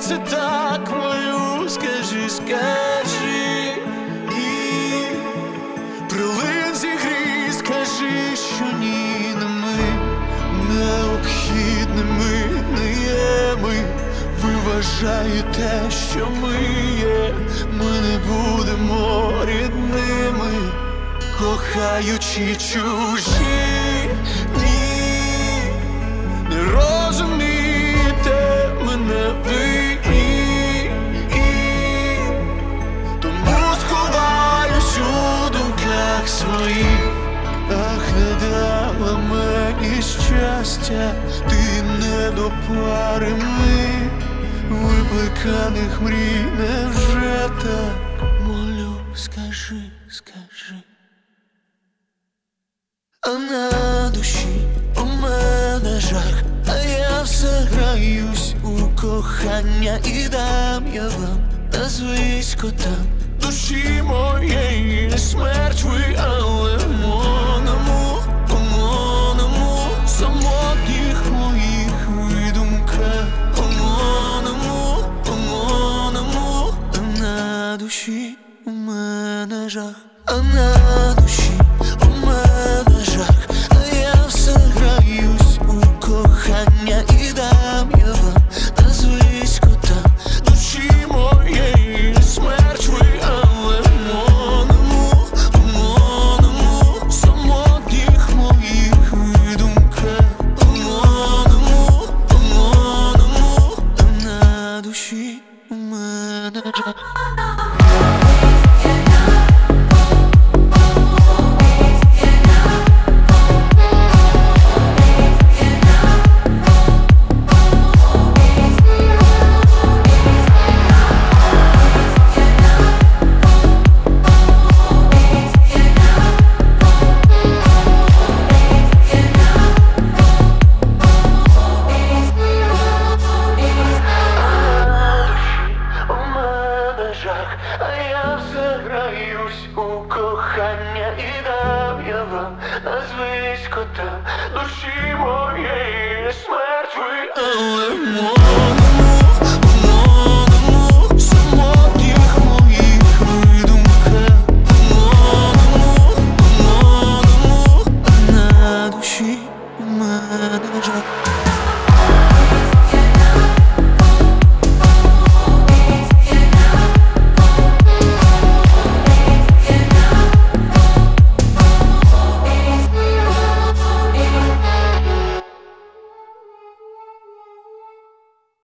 це так молю, скажи, скажи. І прилин зігрій, скажи, що ні, не ми необхідними не є ми. Ви вважаєте, що ми є, ми не будемо рідними, кохаючи чужі. Ні, не розумієте мене ви, тому сховаюсь у думках своїх. Ах, не дала мені щастя, ти не до пари ми, випликаних мрій, невже так молю, скажи, скажи. А на душі у мене жах, а я все граюсь у кохання і дам я вам назвисько там душі моєї смерть ви, але моному, по-моному, самотніх моїх видумках, по-моному, по-моному. А на душі у мене жах, а на душі у мене жах, а я все граюсь у кохання і дам я вам назвисько там душі моєї смерть ви, але моному, по-моному, самотніх моїх видумках, по-моному, по-моному. А на душі у мене жах. А я все граюсь у кохання і дам я вам назвисько там душі моєї смерть ви, але моному.